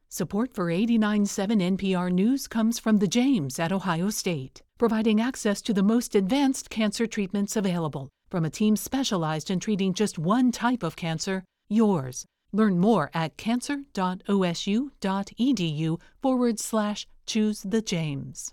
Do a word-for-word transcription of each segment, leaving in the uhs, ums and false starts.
Support for eighty-nine point seven N P R News comes from the James at Ohio State, providing access to the most advanced cancer treatments available from a team specialized in treating just one type of cancer, yours. Learn more at cancer.osu.edu forward slash choose the James.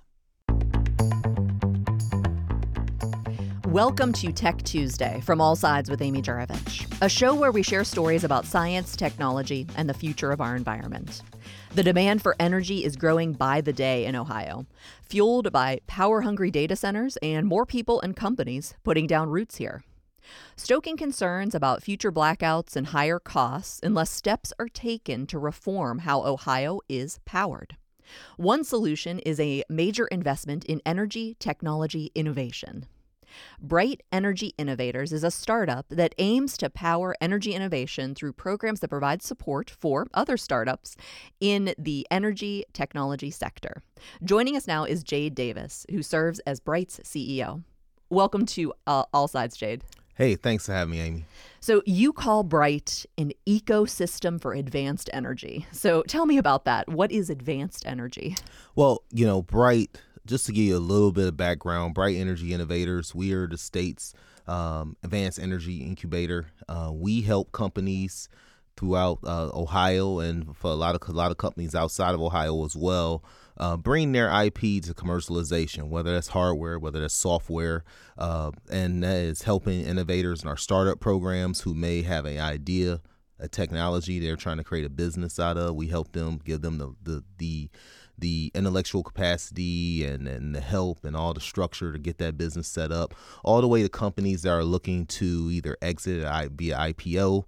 Welcome to Tech Tuesday from All Sides with Amy Juravich, a show where we share stories about science, technology, and the future of our environment. The demand for energy is growing by the day in Ohio, fueled by power-hungry data centers and more people and companies putting down roots here. Stoking concerns about future blackouts and higher costs unless steps are taken to reform how Ohio is powered. One solution is a major investment in energy technology innovation. Bright Energy Innovators is a startup that aims to power energy innovation through programs that provide support for other startups in the energy technology sector. Joining us now is Jade Davis, who serves as Bright's C E O. Welcome to uh, All Sides, Jade. Hey, thanks for having me, Amy. So you call Bright an ecosystem for advanced energy. So tell me about that. What is advanced energy? Well, you know, Bright, just to give you a little bit of background, Bright Energy Innovators, we are the state's um, advanced energy incubator. Uh, we help companies throughout uh, Ohio and for a lot of a lot of companies outside of Ohio as well, uh, bring their I P to commercialization, whether that's hardware, whether that's software, uh, and that is helping innovators in our startup programs who may have an idea, a technology they're trying to create a business out of. We help them, give them the the the the intellectual capacity and, and the help and all the structure to get that business set up, all the way to companies that are looking to either exit via I P O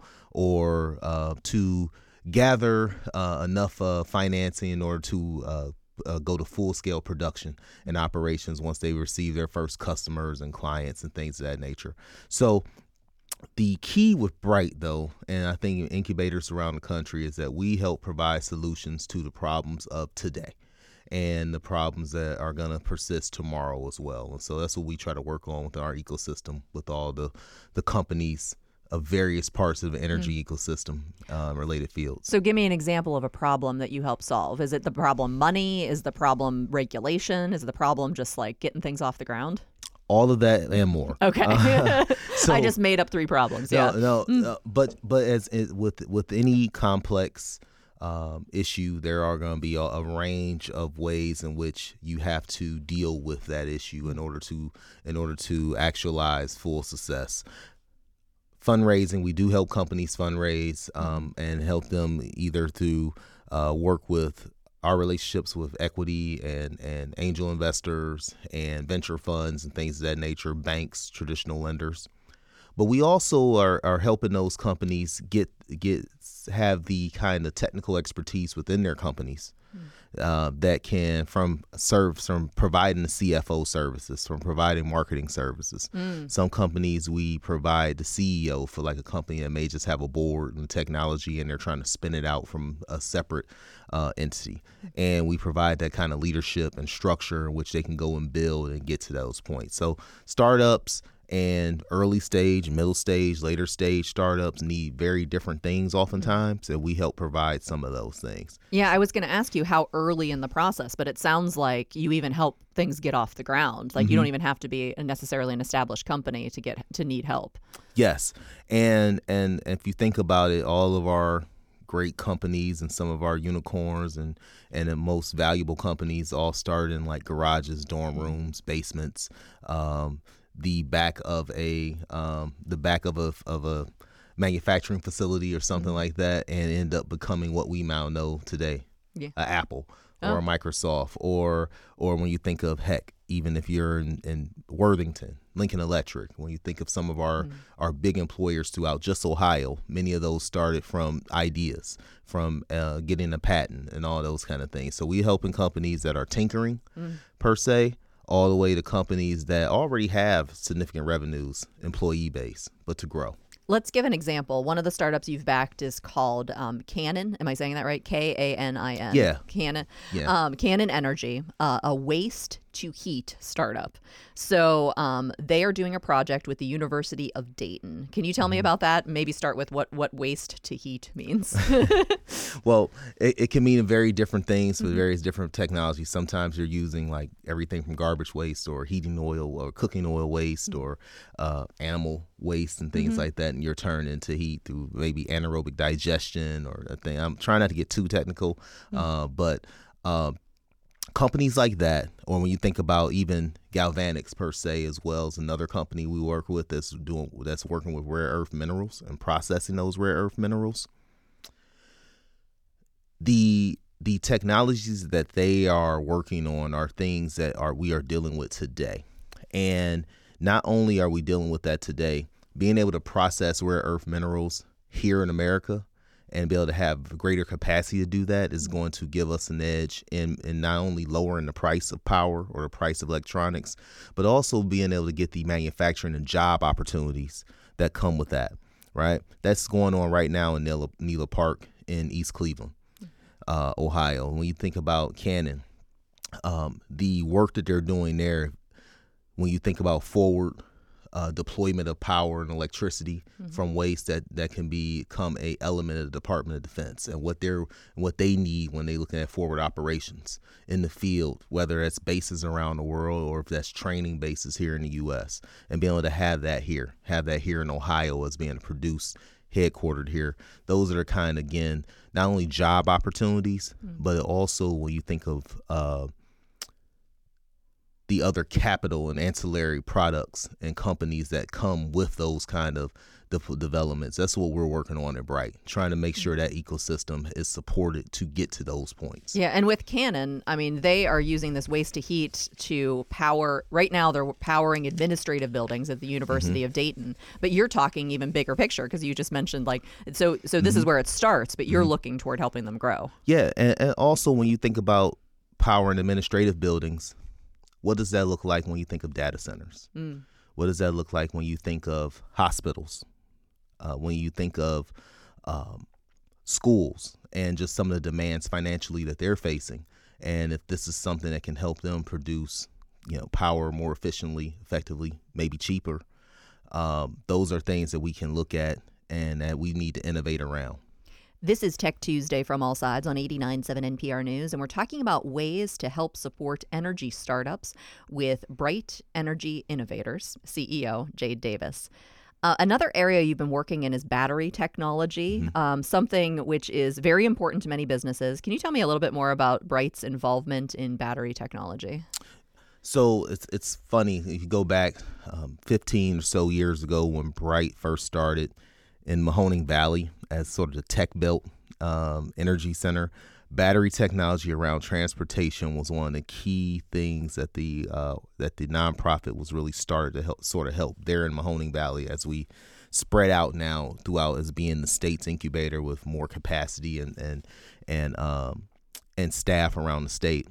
or uh, to gather uh, enough uh, financing in order to uh, uh, go to full-scale production and operations once they receive their first customers and clients and things of that nature. So the key with Bright, though, and I think incubators around the country, is that we help provide solutions to the problems of today and the problems that are going to persist tomorrow as well. And so that's what we try to work on with our ecosystem, with all the, the companies of various parts of the energy mm-hmm. ecosystem uh, related fields. So give me an example of a problem that you help solve. Is it the problem money? Is the problem regulation? Is the problem just like getting things off the ground? All of that and more. Okay, uh, so, I just made up three problems. No, yeah, no, mm. uh, but but as, as with with any complex um, issue, there are going to be a, a range of ways in which you have to deal with that issue in order to in order to actualize full success. Fundraising, we do help companies fundraise um, and help them either through uh, work with our relationships with equity and, and angel investors and venture funds and things of that nature, banks, traditional lenders. But we also are, are helping those companies get get have the kind of technical expertise within their companies mm. uh, that can from serve from providing the C F O services, from providing marketing services. Mm. Some companies we provide the C E O for, like a company that may just have a board and technology and they're trying to spin it out from a separate uh, entity. And we provide that kind of leadership and structure in which they can go and build and get to those points. So startups and early stage, middle stage, later stage startups need very different things oftentimes, and we help provide some of those things. Yeah, I was going to ask you how early in the process, but it sounds like you even help things get off the ground. Like mm-hmm. you don't even have to be necessarily an established company to get to need help. Yes, and and if you think about it, all of our great companies and some of our unicorns and and the most valuable companies all started in like garages, dorm rooms, basements, um, the back of a um, the back of a of a manufacturing facility or something like that, and end up becoming what we now know today, yeah. a Apple or oh. a Microsoft, or or when you think of, heck, even if you're in, in Worthington, Lincoln Electric, when you think of some of our, mm. our big employers throughout just Ohio, many of those started from ideas, from uh, getting a patent and all those kind of things. So we helping companies that are tinkering mm. per se, all the way to companies that already have significant revenues, employee base, but to grow. Let's give an example. One of the startups you've backed is called um, Cannon. Am I saying that right? K A N I N. Yeah. Cannon. Yeah. Um, Cannon Energy, uh, a waste to heat startup. So um, they are doing a project with the University of Dayton. Can you tell me about that? Maybe start with what, what waste to heat means. Well, it, it can mean very different things with Mhm. various different technologies. Sometimes you're using like everything from garbage waste or heating oil or cooking oil waste Mhm. or uh, animal waste and things Mhm. like that, and you're turned into heat through maybe anaerobic digestion or a thing. I'm trying not to get too technical, uh, but uh, companies like that, or when you think about even Galvanics per se, as well as another company we work with that's doing that's working with rare earth minerals and processing those rare earth minerals. The the technologies that they are working on are things that are we are dealing with today. And not only are we dealing with that today, being able to process rare earth minerals here in America and be able to have greater capacity to do that is going to give us an edge in, in not only lowering the price of power or the price of electronics, but also being able to get the manufacturing and job opportunities that come with that, right? That's going on right now in Nela, Nela Park in East Cleveland, uh, Ohio. When you think about Canon, um, the work that they're doing there, when you think about forward uh, deployment of power and electricity mm-hmm. from waste, that, that can become a element of the Department of Defense and what they're what they need when they're looking at forward operations in the field, whether it's bases around the world or if that's training bases here in the U S, and being able to have that here, have that here in Ohio as being produced, headquartered here. Those are kind of, again, not only job opportunities, mm-hmm. but also when you think of uh, the other capital and ancillary products and companies that come with those kind of de- developments. That's what we're working on at Bright, trying to make sure that ecosystem is supported to get to those points. Yeah, and with Canon, I mean, they are using this waste to heat to power, right now they're powering administrative buildings at the University mm-hmm. of Dayton. But you're talking even bigger picture because you just mentioned like, so so this mm-hmm. is where it starts, but you're mm-hmm. looking toward helping them grow. Yeah, and, and also when you think about powering administrative buildings, what does that look like when you think of data centers? Mm. What does that look like when you think of hospitals? Uh, when you think of um, schools and just some of the demands financially that they're facing? And if this is something that can help them produce, you know, power more efficiently, effectively, maybe cheaper, um, those are things that we can look at and that we need to innovate around. This is Tech Tuesday from All Sides on eighty-nine point seven N P R News, and we're talking about ways to help support energy startups with Bright Energy Innovators, C E O Jade Davis. Uh, another area you've been working in is battery technology, mm-hmm. um, something which is very important to many businesses. Can you tell me a little bit more about Bright's involvement in battery technology? So it's it's funny, if you go back um, fifteen or so years ago when Bright first started in Mahoning Valley as sort of the tech belt um, energy center, battery technology around transportation was one of the key things that the uh, that the nonprofit was really started to help sort of help there in Mahoning Valley as we spread out now throughout as being the state's incubator with more capacity and and and um, and staff around the state.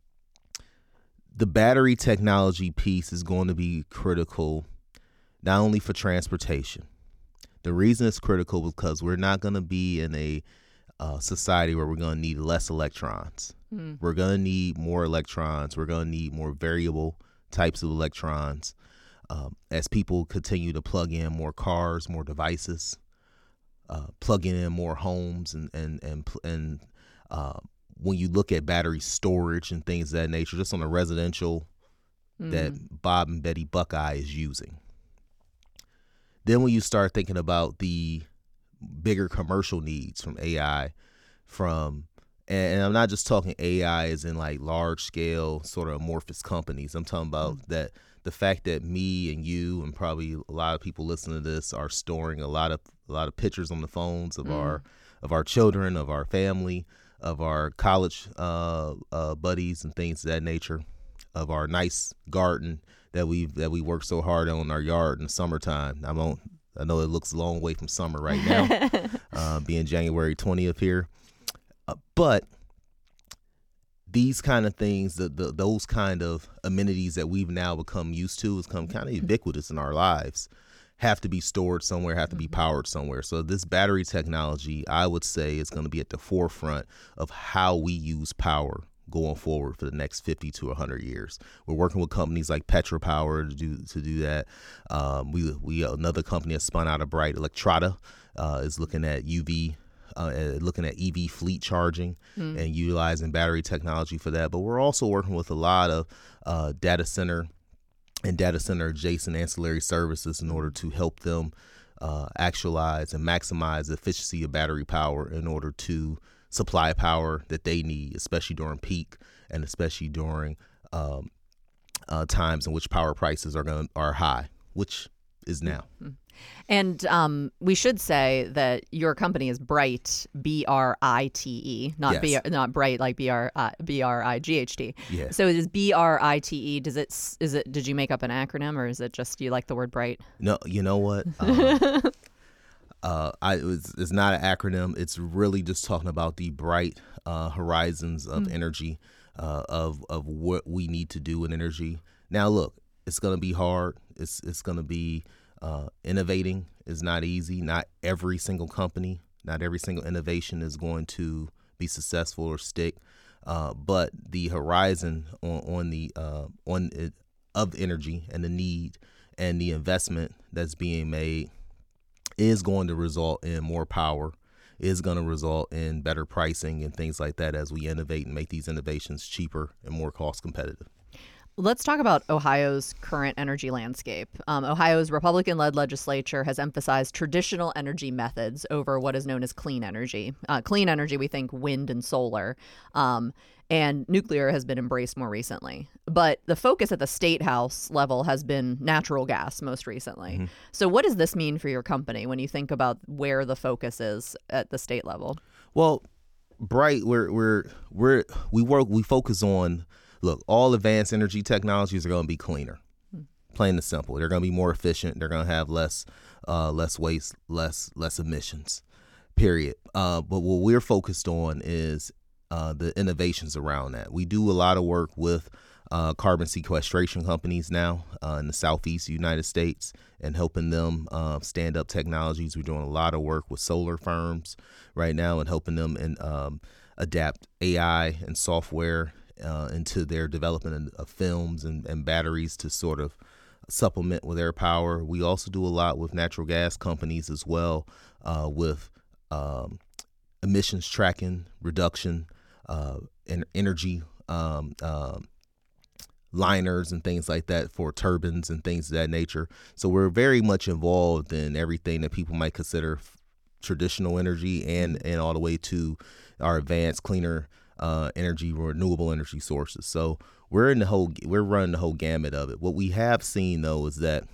The battery technology piece is going to be critical not only for transportation. The reason it's critical is because we're not going to be in a uh, society where we're going to need less electrons. Mm. We're going to need more electrons. We're going to need more variable types of electrons um, as people continue to plug in more cars, more devices, uh, plugging in more homes. And, and, and, and uh, when you look at battery storage and things of that nature, just on the residential mm. that Bob and Betty Buckeye is using. Then when you start thinking about the bigger commercial needs from A I, from, and I'm not just talking A I as in like large scale sort of amorphous companies. I'm talking about mm. that the fact that me and you and probably a lot of people listening to this are storing a lot of a lot of pictures on the phones of mm. our of our children, of our family, of our college uh, uh, buddies and things of that nature, of our nice garden that we that we work so hard on in our yard in the summertime. I don't. I know it looks a long way from summer right now, uh, being January twentieth here. Uh, but these kind of things, the, the those kind of amenities that we've now become used to, has become kind of ubiquitous in our lives, have to be stored somewhere, have to be powered somewhere. So this battery technology, I would say, is going to be at the forefront of how we use power going forward for the next fifty to one hundred years. We're working with companies like Petropower to do to do that. Um, we we another company that spun out of Bright, Electrata, uh, is looking at U V, uh, looking at E V fleet charging mm. and utilizing battery technology for that. But we're also working with a lot of uh, data center and data center adjacent ancillary services in order to help them uh, actualize and maximize the efficiency of battery power in order to supply power that they need, especially during peak and especially during um, uh, times in which power prices are going are high, which is now. Mm-hmm. And um, we should say that your company is Bright, B R I T E, not yes. B, not Bright like B R B R I G H T. Yeah. So it is B R I T E. Does it is it? Did you make up an acronym, or is it just you like the word bright? No, you know what? Um, uh, I it was, it's not an acronym. It's really just talking about the bright uh, horizons of mm. energy, uh, of of what we need to do in energy. Now, look, it's gonna be hard. It's it's gonna be Uh, innovating is not easy. Not every single company, not every single innovation is going to be successful or stick. Uh, but the horizon on, on the uh, on it, of energy and the need and the investment that's being made is going to result in more power, is going to result in better pricing and things like that as we innovate and make these innovations cheaper and more cost competitive. Let's talk about Ohio's current energy landscape. Um, Ohio's Republican-led legislature has emphasized traditional energy methods over what is known as clean energy. Uh, clean energy, we think wind and solar, um, and nuclear has been embraced more recently. But the focus at the state house level has been natural gas most recently. Mm-hmm. So what does this mean for your company when you think about where the focus is at the state level? Well, Bright, we're we're we're we work we focus on. Look, all advanced energy technologies are going to be cleaner, hmm. plain and simple. They're going to be more efficient. They're going to have less, uh, less waste, less, less emissions. Period. Uh, but what we're focused on is uh, the innovations around that. We do a lot of work with uh, carbon sequestration companies now uh, in the Southeast United States and helping them uh, stand up technologies. We're doing a lot of work with solar firms right now and helping them and um, adapt A I and software Uh, into their development of films and, and batteries to sort of supplement with their power. We also do a lot with natural gas companies as well, uh, with um, emissions tracking, reduction, uh, and energy um, um, liners and things like that for turbines and things of that nature. So we're very much involved in everything that people might consider f- traditional energy and, and all the way to our advanced, cleaner Uh, energy, renewable energy sources. So we're in the whole, we're running the whole gamut of it. What we have seen though is that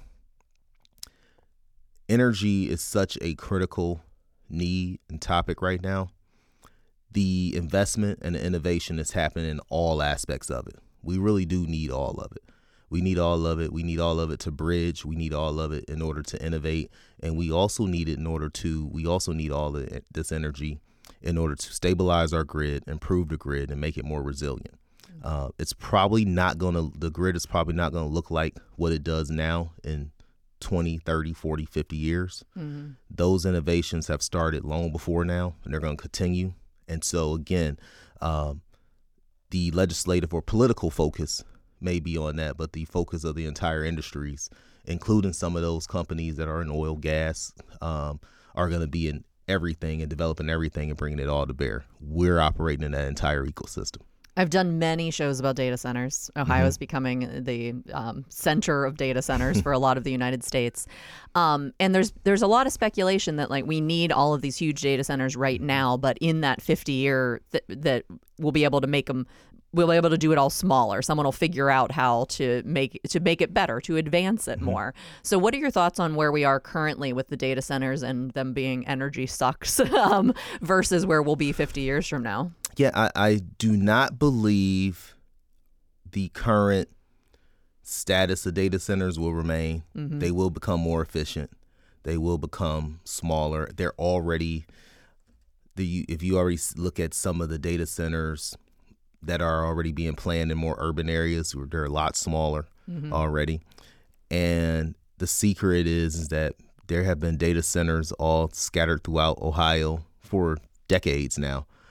energy is such a critical need and topic right now. The investment and the innovation is happening in all aspects of it. We really do need all of it. We need all of it. We need all of it to bridge. We need all of it in order to innovate. And we also need it in order to, we also need all of it, this energy in order to stabilize our grid, improve the grid, and make it more resilient. Uh, it's probably not going to, the grid is probably not going to look like what it does now in twenty, thirty, forty, fifty years. Mm-hmm. Those innovations have started long before now, and they're going to continue. And so, again, um, the legislative or political focus may be on that, but the focus of the entire industries, including some of those companies that are in oil, gas, um, are going to be in everything and developing everything and bringing it all to bear. We're operating in that entire ecosystem. I've done many shows about data centers. Ohio is mm-hmm. becoming the um, center of data centers for a lot of the United States. Um, and there's there's a lot of speculation that like we need all of these huge data centers right now, but in that fifty year th- that we'll be able to make them, we'll be able to do it all smaller. Someone will figure out how to make to make it better, to advance it mm-hmm. more. So what are your thoughts on where we are currently with the data centers and them being energy sucks um, versus where we'll be fifty years from now? Yeah, I, I do not believe the current status of data centers will remain. Mm-hmm. They will become more efficient. They will become smaller. They're already, the if you already look at some of the data centers that are already being planned in more urban areas, they're a lot smaller mm-hmm. already. And the secret is, is that there have been data centers all scattered throughout Ohio for decades now.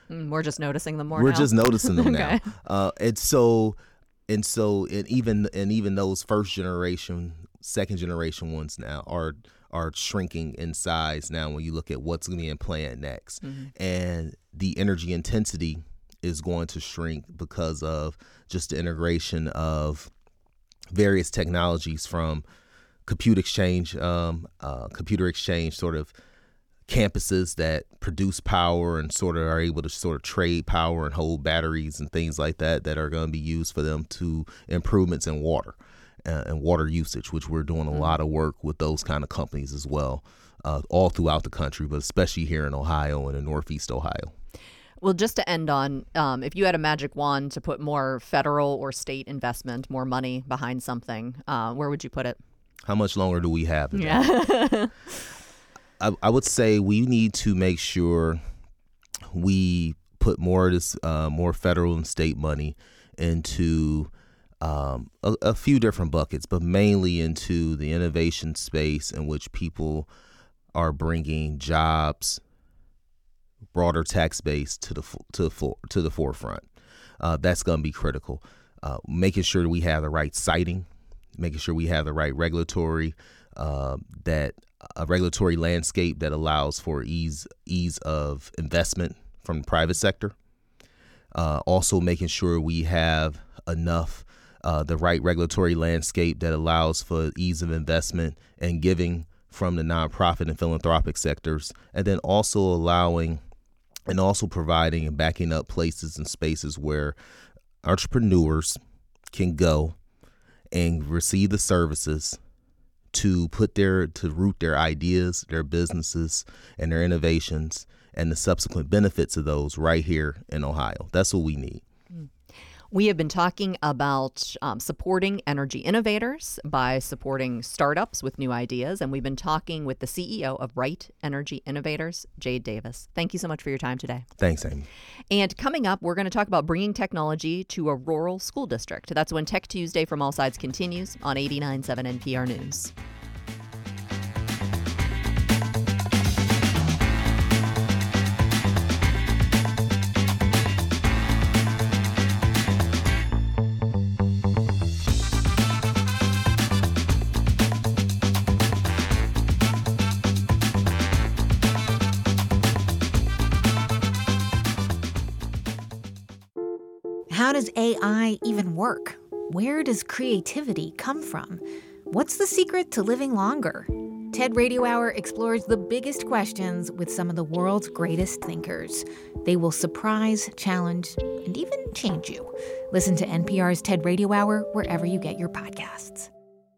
Mm, we're just noticing them more We're now. just noticing them Okay. now. Uh, and so, and so, and even and even those first generation, second generation ones now are are shrinking in size now when you look at what's going to be planned next. Mm-hmm. And the energy intensity is going to shrink because of just the integration of various technologies from compute exchange, um, uh, computer exchange sort of campuses that produce power and sort of are able to sort of trade power and hold batteries and things like that that are going to be used for them to improvements in water uh, and water usage, which we're doing a mm-hmm. lot of work with those kind of companies as well, uh, all throughout the country, but especially here in Ohio and in Northeast Ohio. Well, just to end on, um, if you had a magic wand to put more federal or state investment, more money behind something, uh, where would you put it? How much longer do we have? Yeah. I, I would say we need to make sure we put more of this, uh, more federal and state money into um, a, a few different buckets, but mainly into the innovation space in which people are bringing jobs, broader tax base to the to the for, to the forefront. Uh, that's going to be critical. Uh, making sure that we have the right siting, making sure we have the right regulatory uh, that a regulatory landscape that allows for ease ease of investment from the private sector. Uh, also making sure we have enough uh, the right regulatory landscape that allows for ease of investment and giving from the nonprofit and philanthropic sectors, and then also allowing and also providing and backing up places and spaces where entrepreneurs can go and receive the services to put their, to root their ideas, their businesses, and their innovations and the subsequent benefits of those right here in Ohio. That's what we need. We have been talking about um, supporting energy innovators by supporting startups with new ideas, and we've been talking with the C E O of Right Energy Innovators, Jade Davis. Thank you so much for your time today. Thanks, Amy. And coming up, we're going to talk about bringing technology to a rural school district. That's when Tech Tuesday from All Sides continues on eighty-nine point seven N P R News. How does A I even work? Where does creativity come from? What's the secret to living longer? TED Radio Hour explores the biggest questions with some of the world's greatest thinkers. They will surprise, challenge, and even change you. Listen to N P R's TED Radio Hour wherever you get your podcasts.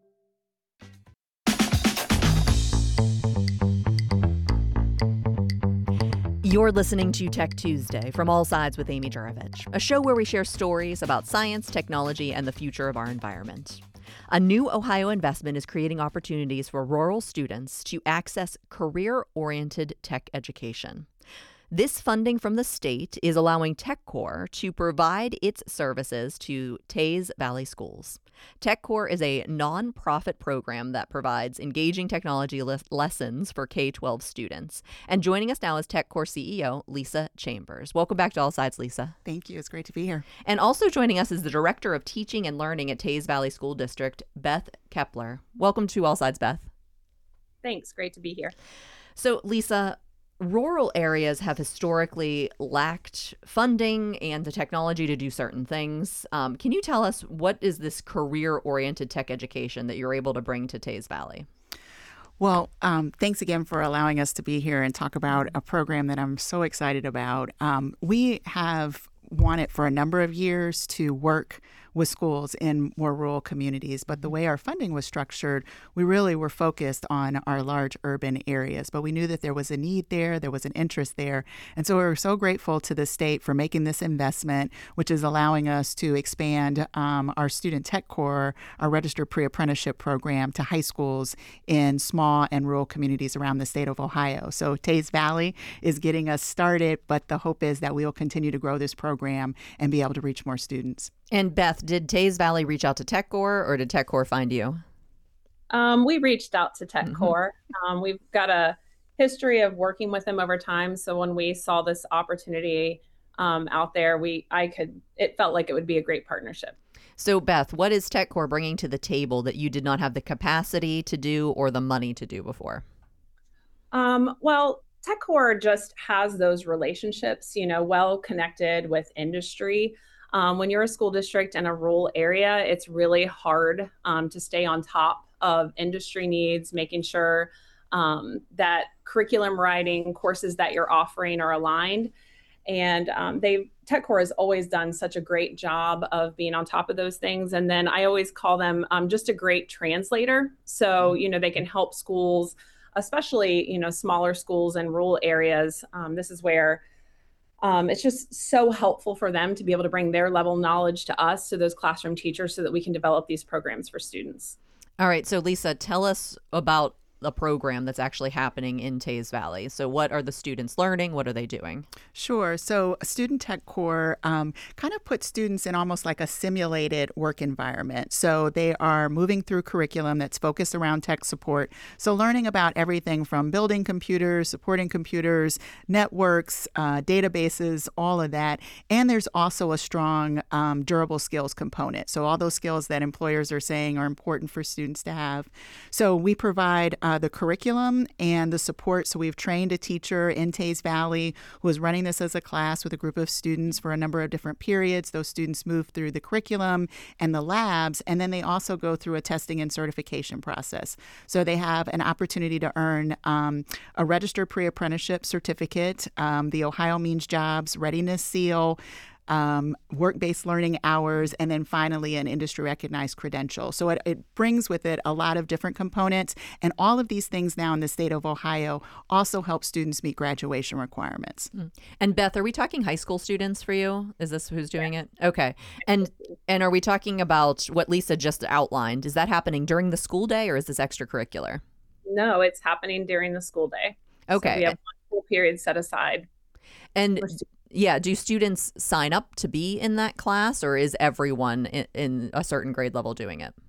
You're listening to Tech Tuesday from All Sides with Amy Jurovich, a show where we share stories about science, technology, and the future of our environment. A new Ohio investment is creating opportunities for rural students to access career-oriented tech education. This funding from the state is allowing TechCore to provide its services to Teays Valley schools. TechCore is a nonprofit program that provides engaging technology le- lessons for K twelve students. And joining us now is TechCore C E O Lisa Chambers. Welcome back to All Sides, Lisa. Thank you. It's great to be here. And also joining us is the Director of Teaching and Learning at Teays Valley School District, Beth Kepler. Welcome to All Sides, Beth. Thanks. Great to be here. So, Lisa, rural areas have historically lacked funding and the technology to do certain things. Um, can you tell us what is this career-oriented tech education that you're able to bring to Teays Valley? Well, um, thanks again for allowing us to be here and talk about a program that I'm so excited about. Um, we have wanted for a number of years to work with schools in more rural communities. But the way our funding was structured, we really were focused on our large urban areas. But we knew that there was a need there, there was an interest there. And so we were so grateful to the state for making this investment, which is allowing us to expand um, our student tech core, our registered pre-apprenticeship program to high schools in small and rural communities around the state of Ohio. So Teays Valley is getting us started, but the hope is that we will continue to grow this program and be able to reach more students. And Beth, did Teays Valley reach out to TechCore or did TechCore find you? Um, we reached out to TechCore. Mm-hmm. Um, we've got a history of working with them over time. So when we saw this opportunity, um, out there, we I could it felt like it would be a great partnership. So Beth, what is TechCore bringing to the table that you did not have the capacity to do or the money to do before? Um, well, TechCore just has those relationships, you know, well connected with industry. Um, when you're a school district in a rural area, it's really hard um, to stay on top of industry needs, making sure um, that curriculum writing courses that you're offering are aligned. And um, they TechCore has always done such a great job of being on top of those things. And then I always call them um, just a great translator. So, you know, they can help schools, especially, you know, smaller schools in rural areas. Um, this is where um, it's just so helpful for them to be able to bring their level of knowledge to us, to those classroom teachers, so that we can develop these programs for students. All right. So Lisa, tell us about a program that's actually happening in Teays Valley. So what are the students learning? What are they doing? Sure. So Student TechCore um, kind of puts students in almost like a simulated work environment. So they are moving through curriculum that's focused around tech support. So learning about everything from building computers, supporting computers, networks, uh, databases, all of that. And there's also a strong um, durable skills component. So all those skills that employers are saying are important for students to have. So we provide uh, the curriculum and the support. So we've trained a teacher in Teays Valley who is running this as a class with a group of students for a number of different periods. Those students move through the curriculum and the labs, and then they also go through a testing and certification process. So they have an opportunity to earn um, a registered pre-apprenticeship certificate, um, the Ohio Means Jobs Readiness Seal, Um, work-based learning hours, and then finally an industry-recognized credential. So it, it brings with it a lot of different components, and all of these things now in the state of Ohio also help students meet graduation requirements. Mm. And Beth, are we talking high school students for you? Is this who's doing it? Okay. And and are we talking about what Lisa just outlined? Is that happening during the school day, or is this extracurricular? No, it's happening during the school day. Okay. So we have one school period set aside. And yeah, do students sign up to be in that class, or is everyone in, in a certain grade level doing it?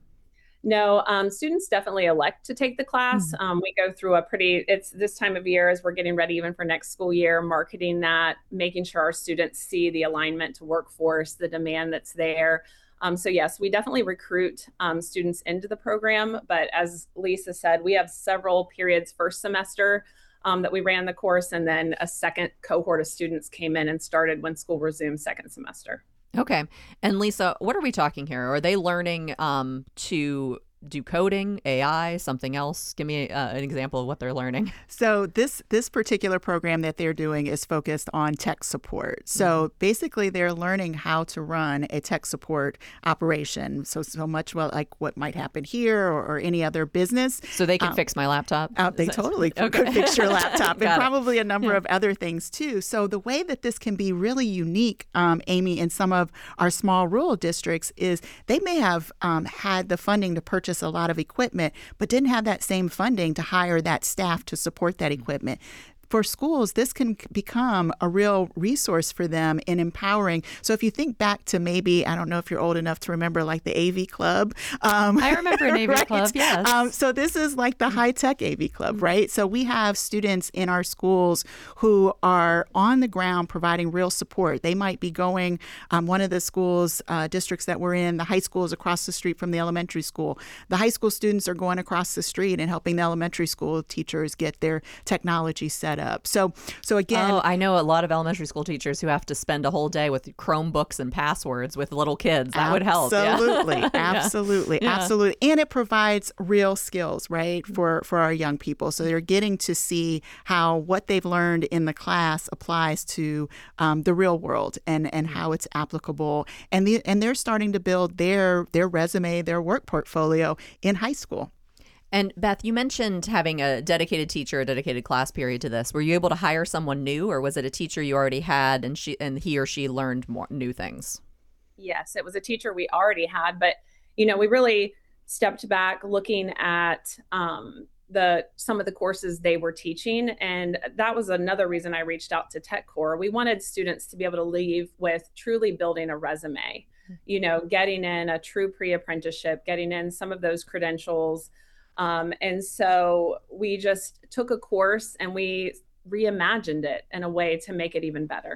No, um, students definitely elect to take the class. Mm-hmm. Um, we go through a pretty, it's this time of year as we're getting ready even for next school year, marketing that, making sure our students see the alignment to workforce, the demand that's there. Um, so yes, we definitely recruit um, students into the program. But as Lisa said, we have several periods first semester Um, that we ran the course, and then a second cohort of students came in and started when school resumed second semester. Okay. And Lisa, what are we talking here? Are they learning um, to do coding, A I, something else? Give me uh, an example of what they're learning. So this this particular program that they're doing is focused on tech support. So mm-hmm. basically they're learning how to run a tech support operation. So so much well like what might happen here or, or any other business. So they can um, fix my laptop? Uh, they that... totally okay. could fix your laptop and Got probably it. a number yeah. of other things too. So the way that this can be really unique, um, Amy, in some of our small rural districts is they may have um, had the funding to purchase a lot of equipment, but didn't have that same funding to hire that staff to support that equipment. For schools, this can become a real resource for them in empowering. So if you think back to maybe, I don't know if you're old enough to remember like the A V Club. Um, I remember an A V right? Club, yes. Um, so this is like the high-tech A V Club, right? So we have students in our schools who are on the ground providing real support. They might be going, um, one of the schools, uh, districts that we're in, the high school is across the street from the elementary school. The high school students are going across the street and helping the elementary school teachers get their technology set up. So, so again, oh, I know a lot of elementary school teachers who have to spend a whole day with Chromebooks and passwords with little kids. That would help. Absolutely, yeah. absolutely, yeah. absolutely. And it provides real skills, right, for for our young people. So they're getting to see how what they've learned in the class applies to um, the real world and and how it's applicable. And the and they're starting to build their their resume, their work portfolio in high school. And Beth, you mentioned having a dedicated teacher, a dedicated class period to this. Were you able to hire someone new, or was it a teacher you already had and she and he or she learned more new things? Yes, it was a teacher we already had, but you know, we really stepped back looking at um, the some of the courses they were teaching, and that was another reason I reached out to TechCore. We wanted students to be able to leave with truly building a resume, you know, getting in a true pre-apprenticeship, getting in some of those credentials. Um, and so we just took a course and we reimagined it in a way to make it even better.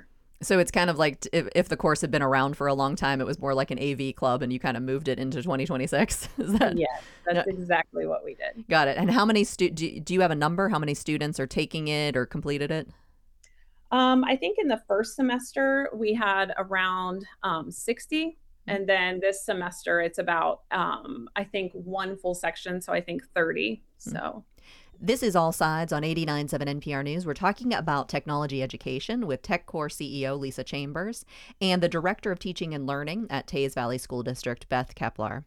So it's kind of like if, if the course had been around for a long time, it was more like an A V club and you kind of moved it into twenty twenty-six. Is that? Yes, that's yeah. exactly what we did. Got it. And how many stu- do, do you have a number? How many students are taking it or completed it? Um, I think in the first semester we had around um, sixty. And then this semester it's about, um, I think, one full section. So I think thirty. So. This is All Sides on eighty-nine point seven N P R News. We're talking about technology education with TechCore C E O Lisa Chambers and the Director of Teaching and Learning at Teays Valley School District, Beth Kepler.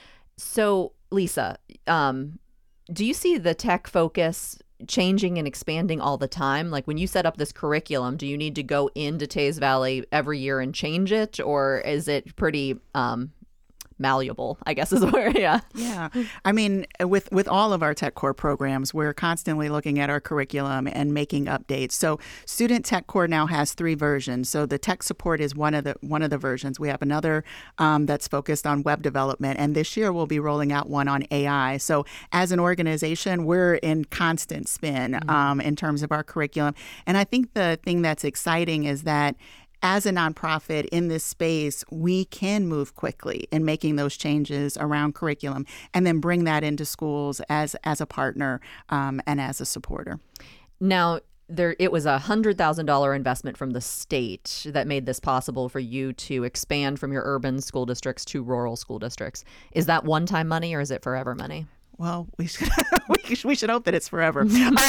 So, Lisa, um, do you see the tech focus changing and expanding all the time? Like when you set up this curriculum, do you need to go into Teays Valley every year and change it? Or is it pretty um, malleable, I guess is where, yeah. Yeah. I mean, with, with all of our TechCore programs, we're constantly looking at our curriculum and making updates. So Student TechCore now has three versions. So the tech support is one of the one of the versions. We have another um, that's focused on web development. And this year we'll be rolling out one on A I. So as an organization, we're in constant spin mm-hmm. um, in terms of our curriculum. And I think the thing that's exciting is that as a nonprofit in this space, we can move quickly in making those changes around curriculum and then bring that into schools as as a partner um, and as a supporter. Now, there it was a one hundred thousand dollars investment from the state that made this possible for you to expand from your urban school districts to rural school districts. Is that one-time money or is it forever money? Well, we should we should hope that it's forever. um,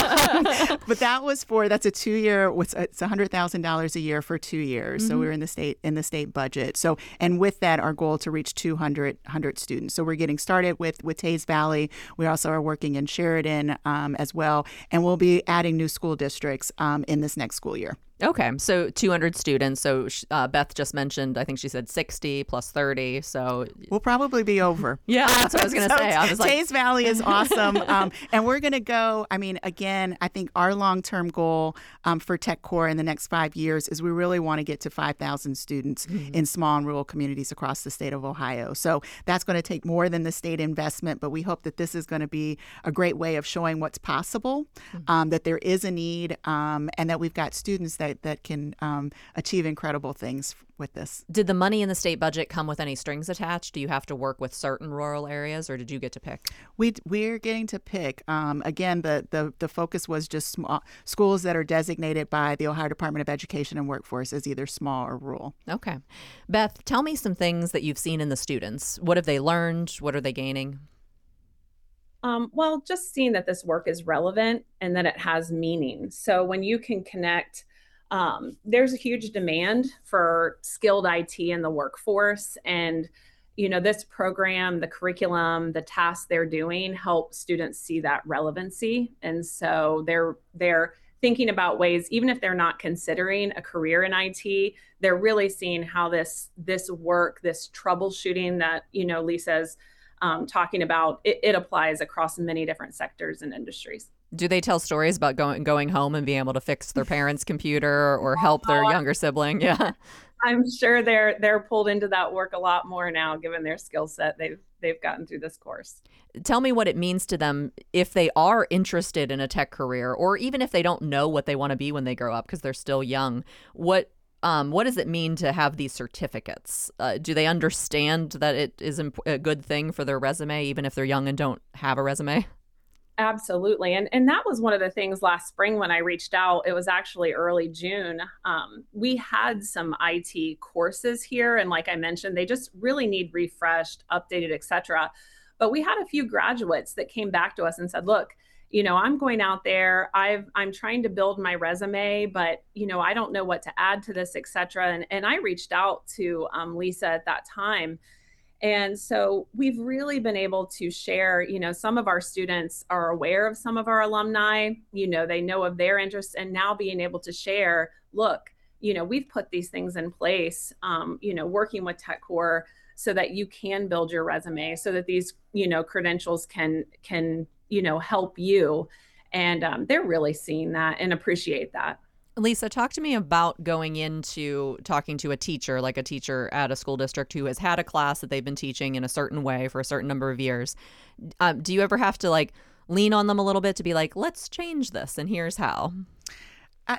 but that was for that's a two year. It's a hundred thousand dollars a year for two years. Mm-hmm. So we're in the state in the state budget. So and with that, our goal to reach two hundred students. So we're getting started with with Teays Valley. We also are working in Sheridan um, as well, and we'll be adding new school districts um, in this next school year. Okay, so two hundred students. So uh, Beth just mentioned, I think she said sixty plus thirty. So we'll probably be over. Yeah, that's what I was going to so say. I was like, Teays Valley is awesome. Um, and we're going to go, I mean, again, I think our long-term goal um, for TechCore in the next five years is we really want to get to five thousand students mm-hmm. in small and rural communities across the state of Ohio. So that's going to take more than the state investment, but we hope that this is going to be a great way of showing what's possible, mm-hmm. um, that there is a need, um, and that we've got students that that can um, achieve incredible things with this. Did the money in the state budget come with any strings attached? Do you have to work with certain rural areas, or did you get to pick? We we're getting to pick. Um, again, the, the the focus was just small schools that are designated by the Ohio Department of Education and Workforce as either small or rural. Okay, Beth, tell me some things that you've seen in the students. What have they learned? What are they gaining? Um, well, just seeing that this work is relevant and that it has meaning. So when you can connect. Um, there's a huge demand for skilled I T in the workforce. And, you know, this program, the curriculum, the tasks they're doing help students see that relevancy. And so they're they're thinking about ways, even if they're not considering a career in I T, they're really seeing how this this work, this troubleshooting that, you know, Lisa's um, talking about, it, it applies across many different sectors and industries. Do they tell stories about going going home and being able to fix their parents' computer or help their younger sibling? Yeah, I'm sure they're they're pulled into that work a lot more now, given their skill set they've they've gotten through this course. Tell me what it means to them if they are interested in a tech career, or even if they don't know what they want to be when they grow up because they're still young. What um what does it mean to have these certificates? Uh, do they understand that it is imp- a good thing for their resume, even if they're young and don't have a resume? Absolutely. And and that was one of the things last spring when I reached out. It was actually early June. Um, we had some I T courses here. And like I mentioned, they just really need refreshed, updated, et cetera. But we had a few graduates that came back to us and said, look, you know, I'm going out there. I've I'm trying to build my resume, but, you know, I don't know what to add to this, et cetera. And, and I reached out to um, Lisa at that time. And so we've really been able to share, you know, some of our students are aware of some of our alumni, you know, they know of their interests, and now being able to share, look, you know, we've put these things in place, um, you know, working with TechCore so that you can build your resume, so that these, you know, credentials can, can, you know, help you. And um, they're really seeing that and appreciate that. Lisa, talk to me about going into talking to a teacher, like a teacher at a school district who has had a class that they've been teaching in a certain way for a certain number of years. Um, do you ever have to like lean on them a little bit to be like, let's change this and here's how?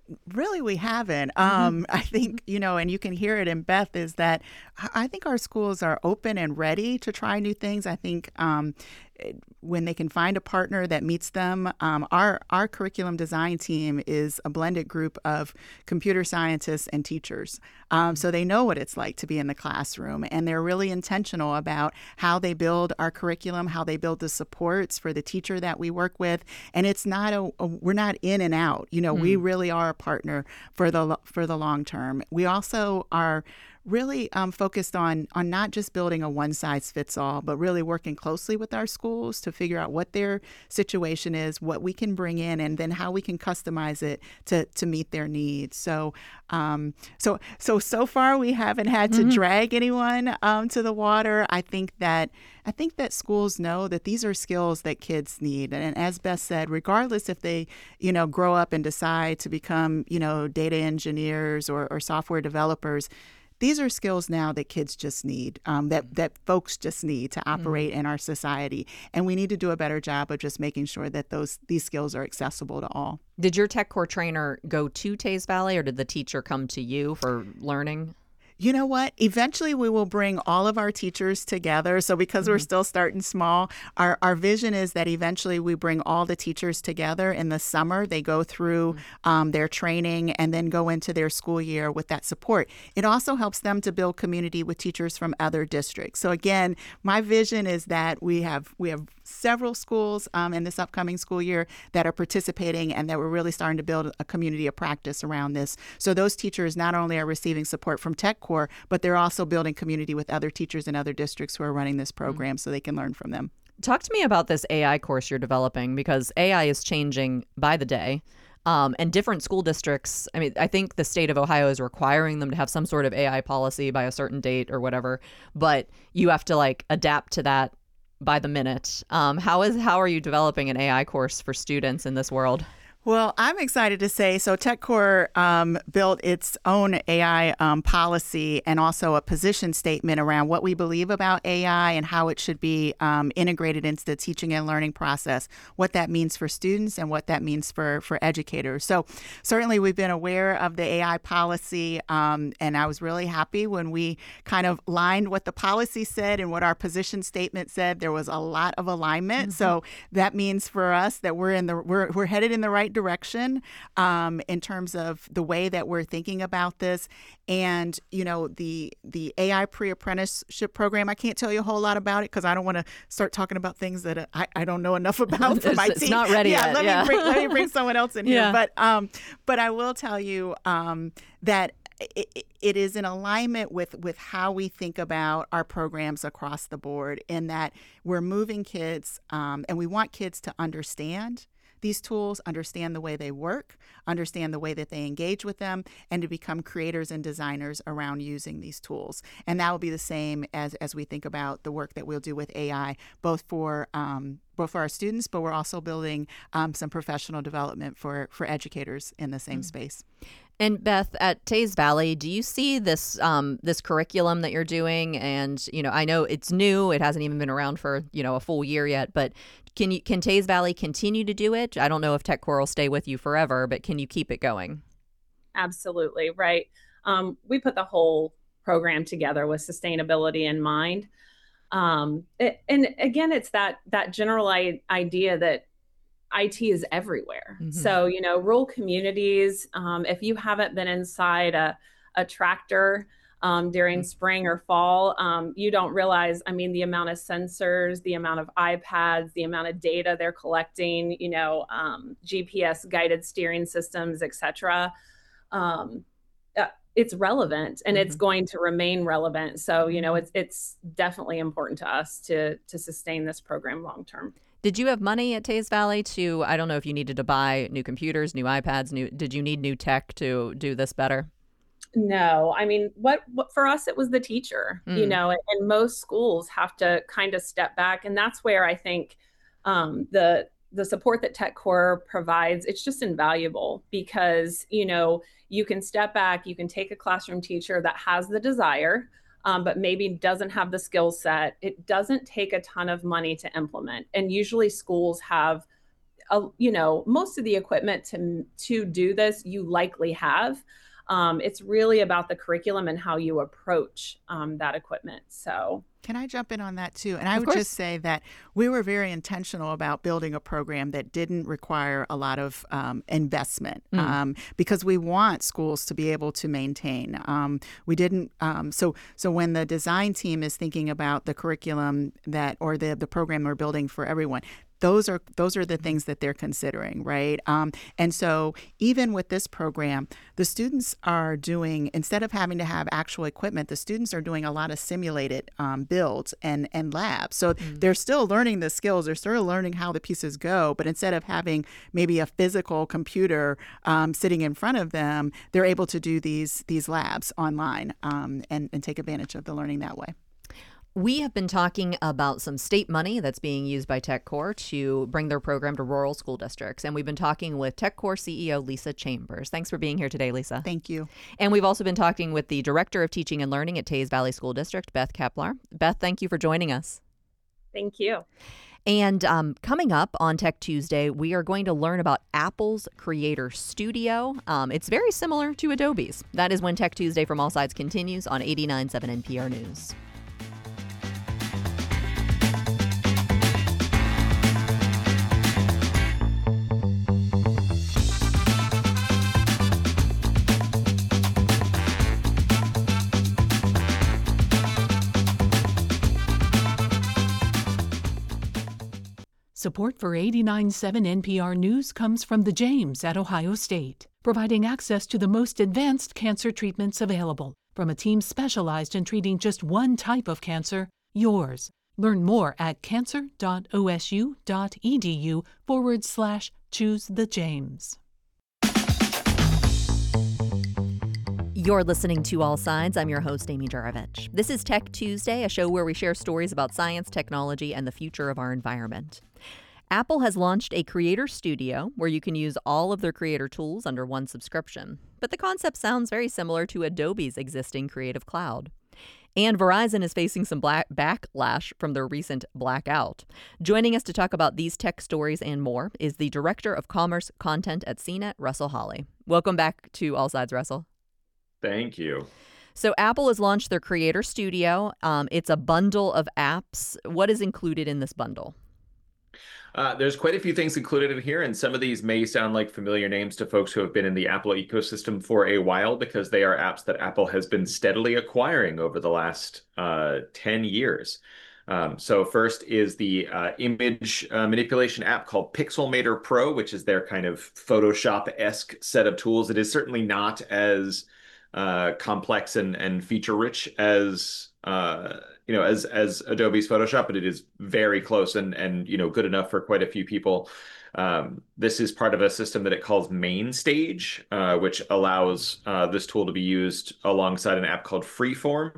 Really, we haven't. Um, I think, you know, and you can hear it in Beth, is that I think our schools are open and ready to try new things. I think um, when they can find a partner that meets them, um, our, our curriculum design team is a blended group of computer scientists and teachers. Um, so they know what it's like to be in the classroom, and they're really intentional about how they build our curriculum, how they build the supports for the teacher that we work with. And it's not a, a we're not in and out. You know, mm. we really are a partner for the for the long term. We also are really um, focused on on not just building a one size fits all, but really working closely with our schools to figure out what their situation is, what we can bring in, and then how we can customize it to to meet their needs. So, um, so so so far we haven't had to mm-hmm. drag anyone um, to the water. I think that I think that schools know that these are skills that kids need, and as Beth said, regardless if they you know grow up and decide to become you know data engineers or, or software developers. These are skills now that kids just need, um, that, that folks just need to operate mm-hmm. in our society. And we need to do a better job of just making sure that those these skills are accessible to all. Did your TechCore trainer go to Teays Valley, or did the teacher come to you for learning? You know what? Eventually, we will bring all of our teachers together. So because mm-hmm. we're still starting small, our, our vision is that eventually we bring all the teachers together in the summer. They go through mm-hmm. um, their training and then go into their school year with that support. It also helps them to build community with teachers from other districts. So again, my vision is that we have we have several schools um, in this upcoming school year that are participating, and that we're really starting to build a community of practice around this. So those teachers not only are receiving support from TechCore, but they're also building community with other teachers in other districts who are running this program mm-hmm. so they can learn from them. Talk to me about this A I course you're developing, because A I is changing by the day. Um, and different school districts, I mean, I think the state of Ohio is requiring them to have some sort of A I policy by a certain date or whatever, but you have to like adapt to that by the minute. Um, how is how are you developing an A I course for students in this world? Well, I'm excited to say, so TechCore um, built its own A I um, policy and also a position statement around what we believe about A I and how it should be um, integrated into the teaching and learning process, what that means for students and what that means for, for educators. So certainly we've been aware of the A I policy, um, and I was really happy when we kind of lined what the policy said and what our position statement said. There was a lot of alignment. Mm-hmm. So that means for us that we're in the we're we're headed in the right direction um, in terms of the way that we're thinking about this. And, you know, the the A I pre-apprenticeship program, I can't tell you a whole lot about it because I don't want to start talking about things that I, I don't know enough about for my it's team. It's not ready yeah, yet. Let, yeah. Me bring, let me bring someone else in here. Yeah. But, um, but I will tell you um, that It, it is in alignment with, with how we think about our programs across the board, in that we're moving kids um, and we want kids to understand these tools, understand the way they work, understand the way that they engage with them, and to become creators and designers around using these tools. And that will be the same as, as we think about the work that we'll do with A I, both for um, both for our students, but we're also building um, some professional development for, for educators in the same mm-hmm. space. And Beth, at Teays Valley, do you see this um, this curriculum that you're doing? And you know, I know it's new; it hasn't even been around for you know a full year yet. But can you can Teays Valley continue to do it? I don't know if TechCore will stay with you forever, but can you keep it going? Absolutely, right. Um, we put the whole program together with sustainability in mind, um, it, and again, it's that that general I- idea that I T is everywhere. Mm-hmm. So, you know, rural communities, um, if you haven't been inside a, a tractor um, during mm-hmm. spring or fall, um, you don't realize, I mean, the amount of sensors, the amount of iPads, the amount of data they're collecting, you know, um, G P S guided steering systems, et cetera. Um, uh, it's relevant and mm-hmm. it's going to remain relevant. So, you know, it's, it's definitely important to us to, to sustain this program long term. Did you have money at Teays Valley to, I don't know if you needed to buy new computers, new iPads, new, did you need new tech to do this better? No, I mean, what, what for us, it was the teacher, mm. you know, and, and most schools have to kind of step back. And that's where I think um, the, the support that TechCore provides, it's just invaluable because, you know, you can step back, you can take a classroom teacher that has the desire, Um, but maybe doesn't have the skill set. It doesn't take a ton of money to implement. And usually schools have uh, you know, most of the equipment to, to do this, you likely have. Um, it's really about the curriculum and how you approach um, that equipment. So can I jump in on that too? And I Of would course. just say that we were very intentional about building a program that didn't require a lot of um, investment Mm. um, because we want schools to be able to maintain. Um, we didn't. Um, so so when the design team is thinking about the curriculum that or the the program we're building for everyone, those are those are the things that they're considering, right? Um, and so even with this program, the students are doing, instead of having to have actual equipment, the students are doing a lot of simulated um, builds and, and labs. So mm. they're still learning the skills. They're still learning how the pieces go. But instead of having maybe a physical computer um, sitting in front of them, they're able to do these, these labs online um, and, and take advantage of the learning that way. We have been talking about some state money that's being used by TechCore to bring their program to rural school districts. And we've been talking with TechCore C E O Lisa Chambers. Thanks for being here today, Lisa. Thank you. And we've also been talking with the Director of Teaching and Learning at Teays Valley School District, Beth Kepler. Beth, thank you for joining us. Thank you. And um, coming up on Tech Tuesday, we are going to learn about Apple's Creator Studio. Um, it's very similar to Adobe's. That is when Tech Tuesday from All Sides continues on eighty-nine point seven N P R News. Support for eighty-nine point seven N P R News comes from the James at Ohio State, providing access to the most advanced cancer treatments available. From a team specialized in treating just one type of cancer, yours. Learn more at cancer.osu.edu forward slash choose the James. You're listening to All Sides. I'm your host, Amy Juravich. This is Tech Tuesday, a show where we share stories about science, technology, and the future of our environment. Apple has launched a Creator Studio where you can use all of their creator tools under one subscription. But the concept sounds very similar to Adobe's existing Creative Cloud. And Verizon is facing some black backlash from their recent blackout. Joining us to talk about these tech stories and more is the Director of Commerce Content at C net, Russell Holly. Welcome back to All Sides, Russell. Thank you. So Apple has launched their Creator Studio. Um, it's a bundle of apps. What is included in this bundle? Uh, there's quite a few things included in here, and some of these may sound like familiar names to folks who have been in the Apple ecosystem for a while because they are apps that Apple has been steadily acquiring over the last uh, ten years. Um, so first is the uh, image uh, manipulation app called Pixelmator Pro, which is their kind of Photoshop-esque set of tools. It is certainly not as uh, complex and, and feature-rich as uh, you know, as as Adobe's Photoshop, but it is very close and and you know good enough for quite a few people. Um, this is part of a system that it calls MainStage, uh, which allows uh, this tool to be used alongside an app called Freeform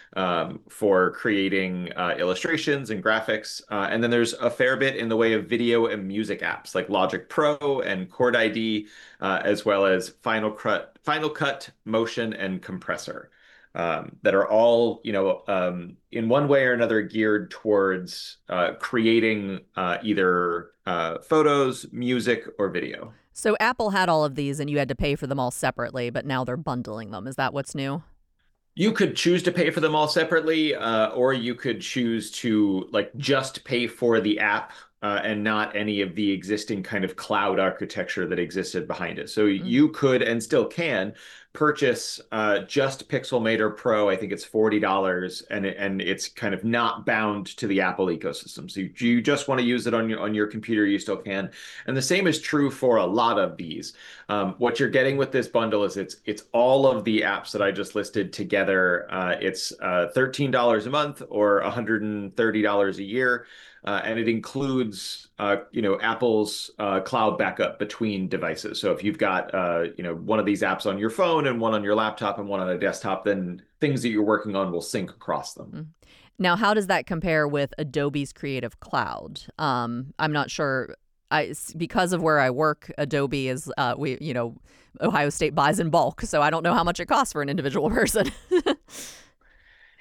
um, for creating uh, illustrations and graphics. Uh, and then there's a fair bit in the way of video and music apps like Logic Pro and Chord I D, uh, as well as Final Cut, Final Cut, Motion, and Compressor. Um, that are all, you know, um, in one way or another geared towards uh, creating uh, either uh, photos, music, or video. So Apple had all of these and you had to pay for them all separately, but now they're bundling them. Is that what's new? You could choose to pay for them all separately, uh, or you could choose to like just pay for the app uh, and not any of the existing kind of cloud architecture that existed behind it. So mm-hmm. you could and still can purchase uh, just Pixelmator Pro. I think it's forty dollars, and it, and it's kind of not bound to the Apple ecosystem. So you, you just want to use it on your on your computer, you still can. And the same is true for a lot of these. Um, what you're getting with this bundle is it's it's all of the apps that I just listed together. Uh, it's uh, thirteen dollars a month or one hundred thirty dollars a year. Uh, and it includes, uh, you know, Apple's uh, cloud backup between devices. So if you've got, uh, you know, one of these apps on your phone and one on your laptop and one on a desktop, then things that you're working on will sync across them. Now, how does that compare with Adobe's Creative Cloud? Um, I'm not sure. I, because of where I work, Adobe is, uh, we, you know, Ohio State buys in bulk. So I don't know how much it costs for an individual person.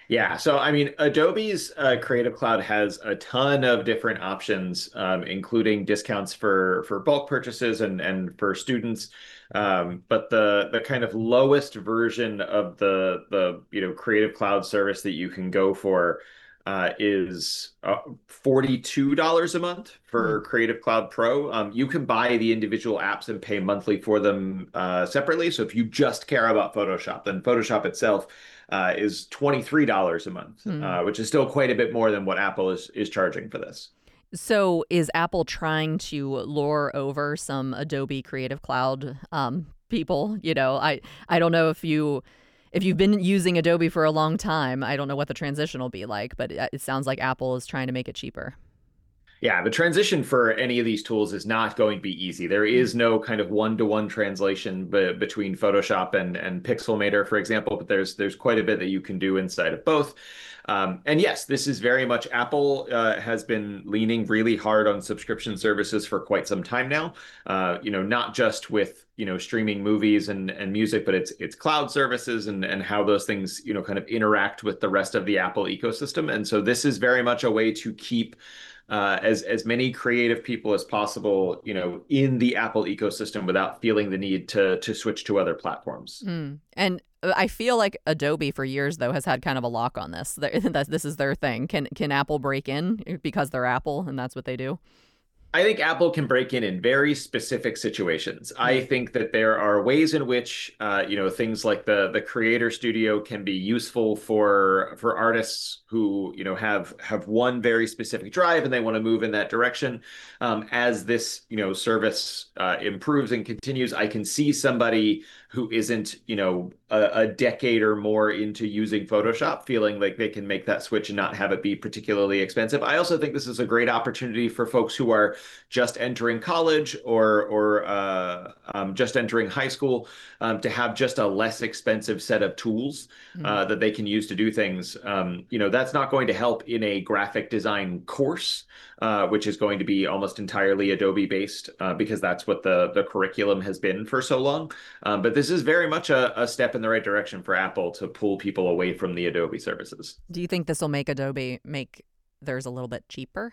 Yeah, so I mean, Adobe's uh, Creative Cloud has a ton of different options, um, including discounts for for bulk purchases and and for students. Um, but the the kind of lowest version of the the you know Creative Cloud service that you can go for uh, is uh, forty-two dollars a month Hmm. for Creative Cloud Pro. Um, you can buy the individual apps and pay monthly for them uh, separately. So if you just care about Photoshop, then Photoshop itself uh, is twenty-three dollars a month, Hmm. uh, which is still quite a bit more than what Apple is is charging for this. So is Apple trying to lure over some Adobe Creative Cloud um, people? You know, I I don't know if you if you've been using Adobe for a long time. I don't know what the transition will be like, but it it sounds like Apple is trying to make it cheaper. Yeah, the transition for any of these tools is not going to be easy. There Mm. is no kind of one-to-one translation be between Photoshop and and Pixelmator, for example, but there's there's quite a bit that you can do inside of both. Um, and yes, this is very much Apple uh, has been leaning really hard on subscription services for quite some time now. Uh, you know, not just with you know streaming movies and and music, but it's it's cloud services and and how those things you know kind of interact with the rest of the Apple ecosystem. And so this is very much a way to keep uh, as as many creative people as possible, you know, in the Apple ecosystem without feeling the need to to switch to other platforms. Mm. And uh, I feel like Adobe for years though has had kind of a lock on this. They're- that this is their thing. Can can Apple break in because they're Apple and that's what they do? I think Apple can break in in very specific situations. I Mm. think that there are ways in which, uh, you know, things like the the Creator Studio can be useful for for artists who, you know, have have one very specific drive and they want to move in that direction. Um, as this, you know, service uh, improves and continues, I can see somebody who isn't, you know, a, a decade or more into using Photoshop feeling like they can make that switch and not have it be particularly expensive. I also think this is a great opportunity for folks who are just entering college or or uh, um, just entering high school um, to have just a less expensive set of tools Mm. uh, that they can use to do things. Um, you know, that's not going to help in a graphic design course, uh, which is going to be almost entirely Adobe based uh, because that's what the the curriculum has been for so long. Um, but this is very much a, a step in the right direction for Apple to pull people away from the Adobe services. Do you think this will make Adobe make theirs a little bit cheaper?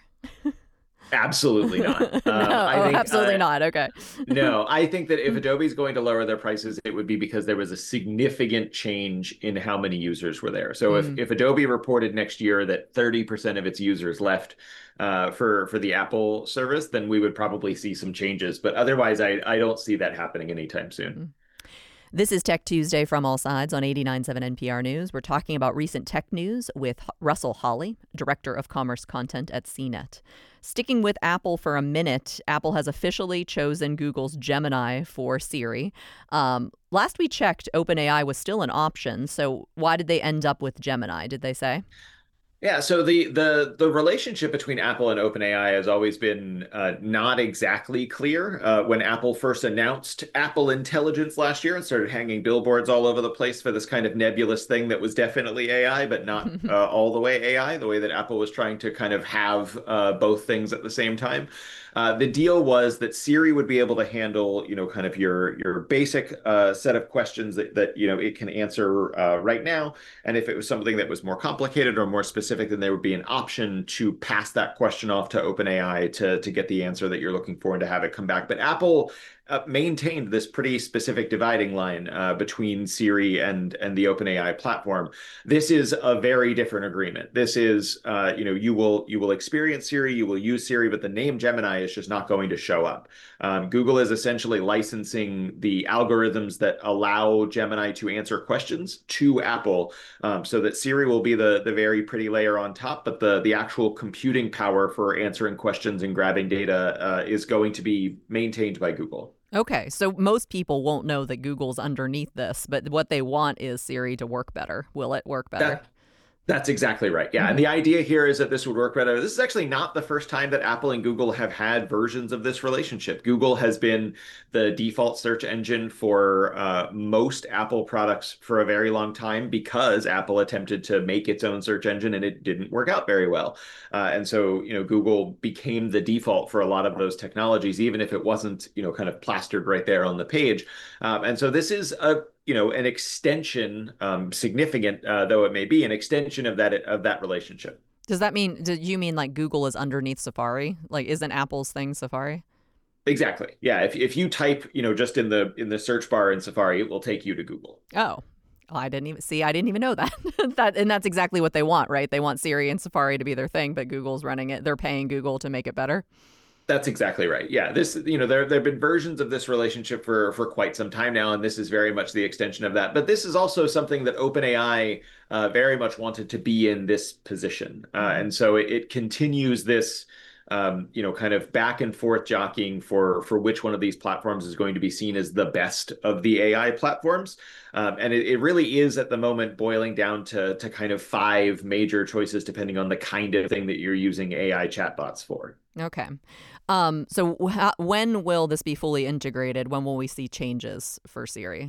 Absolutely not. No, Um, I oh, think, absolutely uh, not. Okay. No, I think that if Adobe's going to lower their prices, it would be because there was a significant change in how many users were there. So if, Mm. if Adobe reported next year that thirty percent of its users left uh, for, for the Apple service, then we would probably see some changes. But otherwise, I, I don't see that happening anytime soon. This is Tech Tuesday from All Sides on eighty-nine point seven N P R News. We're talking about recent tech news with H- Russell Hawley, Director of Commerce Content at C net. Sticking with Apple for a minute, Apple has officially chosen Google's Gemini for Siri. Um, last we checked, OpenAI was still an option. So why did they end up with Gemini, did they say? Yeah, so the the the relationship between Apple and OpenAI has always been uh, not exactly clear. Uh, when Apple first announced Apple Intelligence last year and started hanging billboards all over the place for this kind of nebulous thing that was definitely A I, but not uh, all the way A I, the way that Apple was trying to kind of have uh, both things at the same time. Uh, the deal was that Siri would be able to handle, you know, kind of your your basic uh, set of questions that, that you know it can answer uh, right now. And if it was something that was more complicated or more specific, then there would be an option to pass that question off to OpenAI to, to get the answer that you're looking for and to have it come back. But Apple uh, maintained this pretty specific dividing line uh, between Siri and, and the OpenAI platform. This is a very different agreement. This is, uh, you know, you will you will experience Siri, you will use Siri, but the name Gemini is just not going to show up. Um, Google is essentially licensing the algorithms that allow Gemini to answer questions to Apple, um, so that Siri will be the the very pretty layer on top, but the the actual computing power for answering questions and grabbing data uh, is going to be maintained by Google. Okay, so most people won't know that Google's underneath this, but what they want is Siri to work better. Will it work better? That That's exactly right. Yeah. And the idea here is that this would work better. This is actually not the first time that Apple and Google have had versions of this relationship. Google has been the default search engine for uh, most Apple products for a very long time because Apple attempted to make its own search engine and it didn't work out very well. Uh, and so, you know, Google became the default for a lot of those technologies, even if it wasn't, you know, kind of plastered right there on the page. Um, and so this is a you know, an extension, um, significant uh, though it may be, an extension of that of that relationship. Does that mean, do you mean like Google is underneath Safari? Like, isn't Apple's thing Safari? Exactly. Yeah. If if you type, you know, just in the in the search bar in Safari, it will take you to Google. Oh, well, I didn't even see. I didn't even know that. that and that's exactly what they want, right? They want Siri and Safari to be their thing, but Google's running it. They're paying Google to make it better. That's exactly right. Yeah, this, you know, there there have been versions of this relationship for for quite some time now, and this is very much the extension of that. But this is also something that OpenAI uh, very much wanted to be in this position, uh, and so it, it continues this. Um, you know, kind of back and forth jockeying for for which one of these platforms is going to be seen as the best of the A I platforms. Um, and it, it really is at the moment boiling down to to kind of five major choices depending on the kind of thing that you're using A I chatbots for. Okay. Um, so how, when will this be fully integrated? When will we see changes for Siri?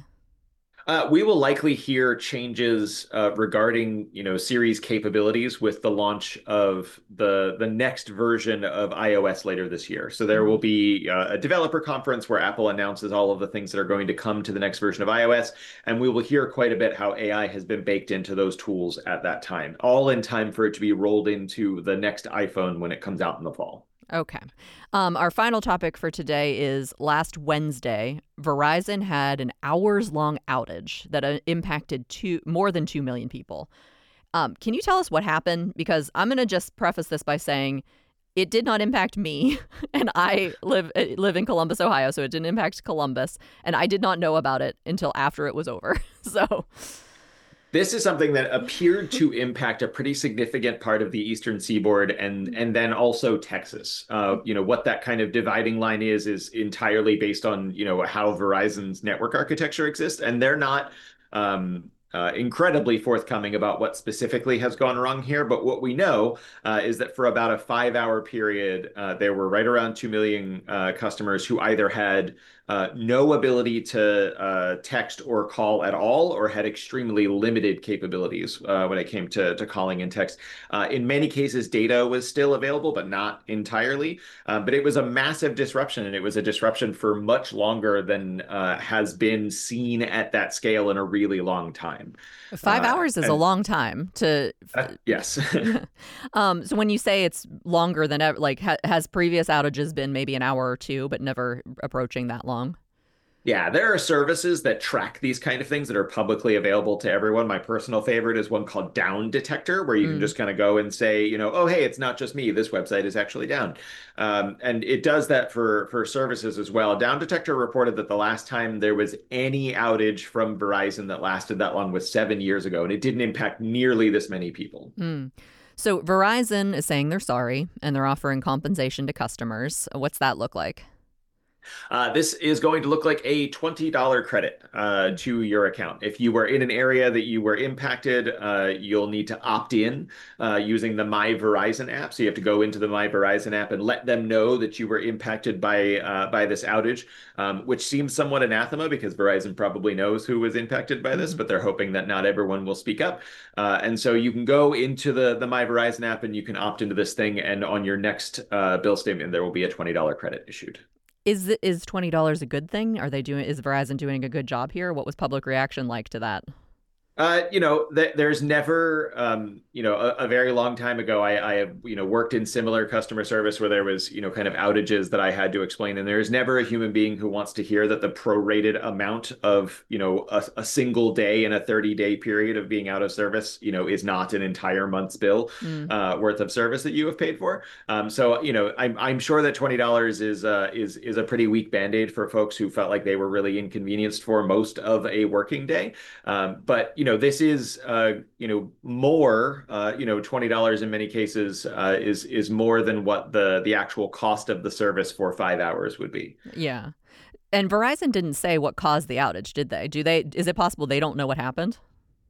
Uh, we will likely hear changes uh, regarding, you know, Siri's capabilities with the launch of the the next version of iOS later this year. So there will be uh, a developer conference where Apple announces all of the things that are going to come to the next version of iOS, and we will hear quite a bit how A I has been baked into those tools at that time, all in time for it to be rolled into the next iPhone when it comes out in the fall. Okay. Um, our final topic for today is last Wednesday, Verizon had an hours-long outage that uh, impacted two, more than two million people. Um, can you tell us what happened? Because I'm going to just preface this by saying it did not impact me, and I live live in Columbus, Ohio, so it didn't impact Columbus, and I did not know about it until after it was over. So... This is something that appeared to impact a pretty significant part of the Eastern Seaboard and and then also Texas. Uh, you know, what that kind of dividing line is, is entirely based on, you know, how Verizon's network architecture exists. And they're not um, uh, incredibly forthcoming about what specifically has gone wrong here. But what we know uh, is that for about a five hour period, uh, there were right around two million uh, customers who either had Uh, no ability to uh, text or call at all, or had extremely limited capabilities uh, when it came to, to calling and text. Uh, in many cases, data was still available, but not entirely. Uh, but it was a massive disruption, and it was a disruption for much longer than uh, has been seen at that scale in a really long time. Five uh, hours is and, a long time to. Uh, yes. um, so when you say it's longer than ever, like ha- has previous outages been maybe an hour or two, but never approaching that long? Yeah, there are services that track these kind of things that are publicly available to everyone. My personal favorite is one called Down Detector, where you mm. can just kind of go and say, you know, oh, hey, it's not just me. This website is actually down. Um, and it does that for, for services as well. Down Detector reported that the last time there was any outage from Verizon that lasted that long was seven years ago, and it didn't impact nearly this many people. Mm. So Verizon is saying they're sorry, and they're offering compensation to customers. What's that look like? Uh, this is going to look like a twenty dollar credit uh, to your account. If you were in an area that you were impacted, uh, you'll need to opt in uh, using the My Verizon app. So you have to go into the My Verizon app and let them know that you were impacted by uh, by this outage, um, which seems somewhat anathema because Verizon probably knows who was impacted by this, mm-hmm. but they're hoping that not everyone will speak up. Uh, and so you can go into the, the My Verizon app and you can opt into this thing. And on your next uh, bill statement, there will be a twenty dollar credit issued. Is is twenty dollars a good thing? Are they doing? Is Verizon doing a good job here? What was public reaction like to that? Uh, you know, th- there's never, um, you know, a, a very long time ago, I, I have, you know, worked in similar customer service where there was, you know, kind of outages that I had to explain. And there's never a human being who wants to hear that the prorated amount of, you know, a, a single day in a thirty day period of being out of service, you know, is not an entire month's bill mm. uh, worth of service that you have paid for. Um, so, you know, I'm, I'm sure that twenty dollars is, uh, is, is a pretty weak Band-Aid for folks who felt like they were really inconvenienced for most of a working day. Um, but, you know, know, this is, uh, you know, more, uh, you know, twenty dollars in many cases uh, is is more than what the the actual cost of the service for five hours would be. Yeah. And Verizon didn't say what caused the outage, did they? Do they? Is it possible they don't know what happened?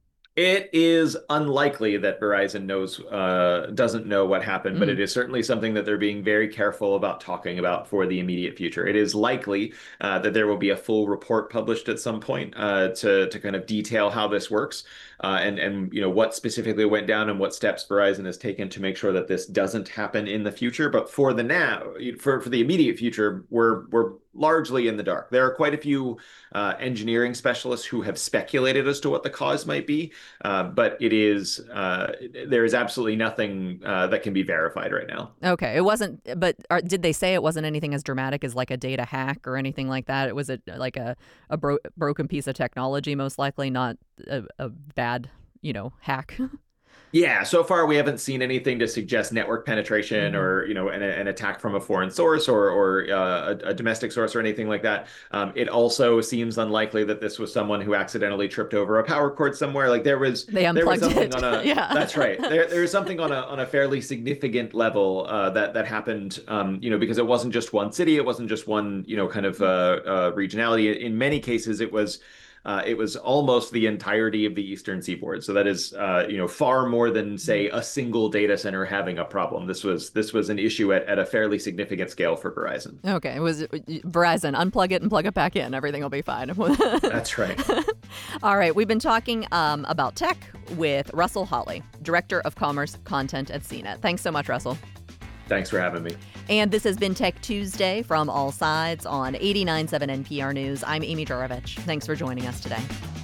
It is unlikely that Verizon knows, uh, doesn't know what happened, mm-hmm. but it is certainly something that they're being very careful about talking about for the immediate future. It is likely uh, that there will be a full report published at some point uh, to to kind of detail how this works uh, and and you know what specifically went down and what steps Verizon has taken to make sure that this doesn't happen in the future. But for the now, for for the immediate future, we're we're largely in the dark. There are quite a few uh, engineering specialists who have speculated as to what the cause might be, uh, but it is uh, there is absolutely nothing uh, that can be verified right now. Okay, it wasn't, but are, did they say it wasn't anything as dramatic as like a data hack or anything like that? It was a, like a, a bro- broken piece of technology, most likely, not a, a bad, you know, hack. Yeah, so far we haven't seen anything to suggest network penetration mm-hmm. or, you know, an, an attack from a foreign source or, or uh, a, a domestic source or anything like that. Um, it also seems unlikely that this was someone who accidentally tripped over a power cord somewhere. Like there was, they unplugged there was something it. on a, yeah. That's right. There, there was something on a on a fairly significant level uh, that that happened, um, you know, because it wasn't just one city, it wasn't just one, you know, kind of uh, uh, regionality. In many cases, it was. Uh, it was almost the entirety of the Eastern Seaboard. So that is, uh, you know, far more than, say, a single data center having a problem. This was this was an issue at, at a fairly significant scale for Verizon. Okay, it was Verizon. Unplug it and plug it back in. Everything will be fine. That's right. All right, we've been talking um, about tech with Russell Holley, Director of Commerce Content at C net. Thanks so much, Russell. Thanks for having me. And this has been Tech Tuesday from All Sides on eighty-nine point seven N P R News. I'm Amy Jurovich. Thanks for joining us today.